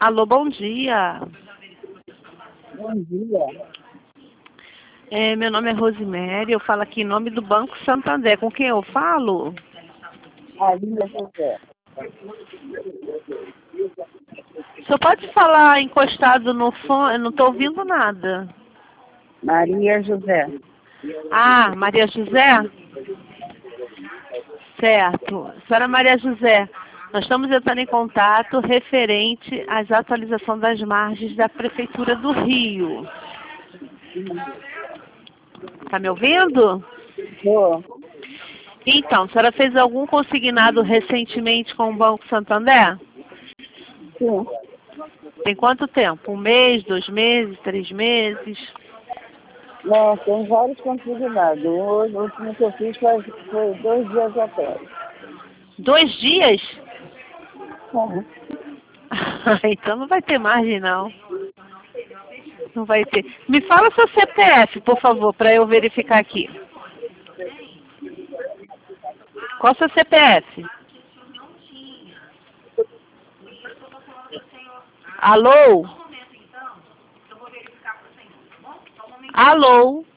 Alô, bom dia. Bom dia. Meu nome é Rosemary, eu falo aqui em nome do Banco Santander. Com quem eu falo? Maria José. O senhor pode falar encostado no fone? Eu não estou ouvindo nada. Maria José. Ah, Maria José? Certo. Senhora Maria José, nós estamos entrando em contato referente às atualizações das margens da Prefeitura do Rio. Está me ouvindo? Tô. Então, a senhora fez algum consignado recentemente com o Banco Santander? Sim. Tem quanto tempo? 1 mês, 2 meses, 3 meses? Não, tem vários consignados. O último que eu fiz foi 2 dias atrás. 2 dias? Uhum. Então não vai ter margem, não. Não vai ter. Me fala seu CPF, por favor, para eu verificar aqui. Qual o seu CPF? Alô? Alô?